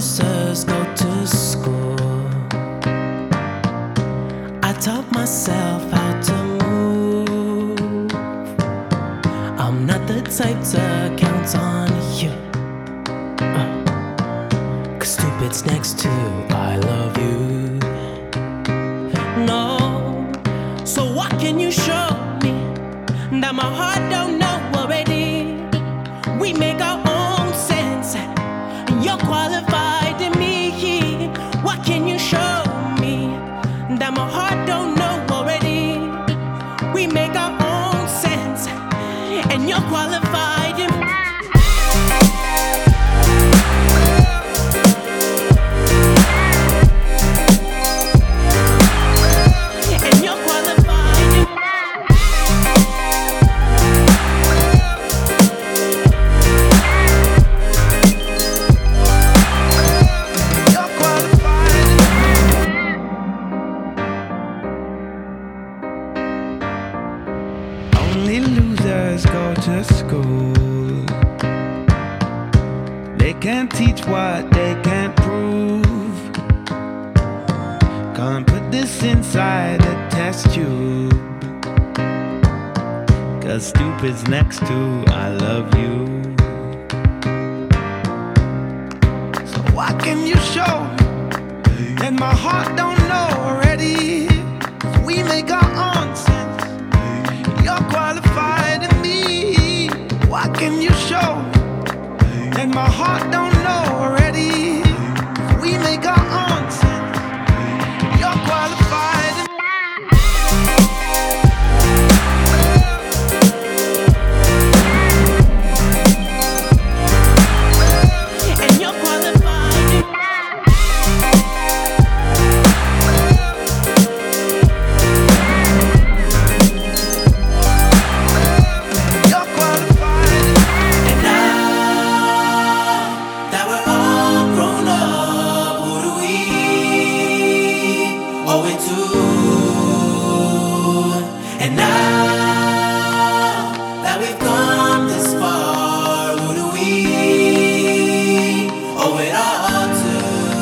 losers go to school. I taught myself how to move. I'm not the type to count on you, 'cause stupid's next to I love you. No, so what can you show me that my heart don't know already? We make our own sense, and you're qualified to me. What can you show me that my heart don't know already? We make our own sense, and you're qualified to me. Only losers go to school. They can't teach what they can't prove. Can't put this inside a test tube, 'cause stupid's next to I love you. So what can you show that my heart don't know already? 'Cause we make our own sense. You're qualified to me. What can you show that my heart don't know already? We make our own sense. You're qualified to me. And you're qualified to And now that we've come this far, who do we owe it all to?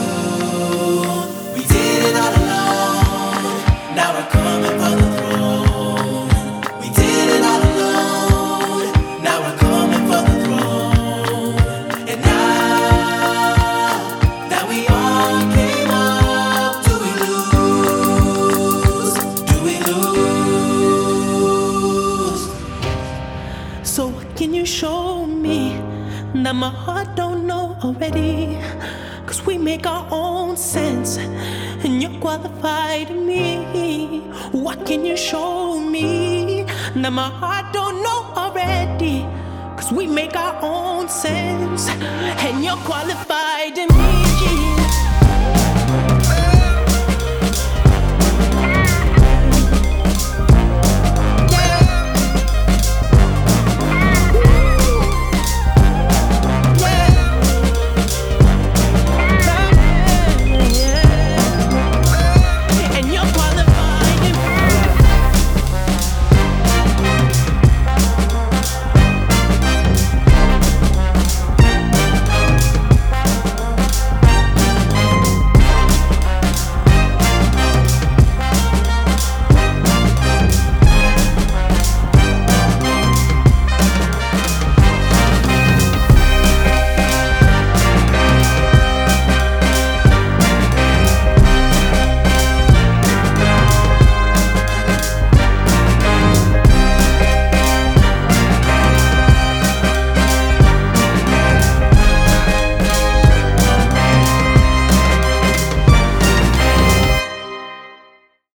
We did it all alone, now we're coming for the throne. We did it all alone, now we're coming for the throne. And now that we all came up, do we lose? Do we lose? So what can you show me that my heart don't know already? 'Cause we make our own sense, and you're qualified to me. What can you show me that my heart don't know already? 'Cause we make our own sense, and you're qualified to me.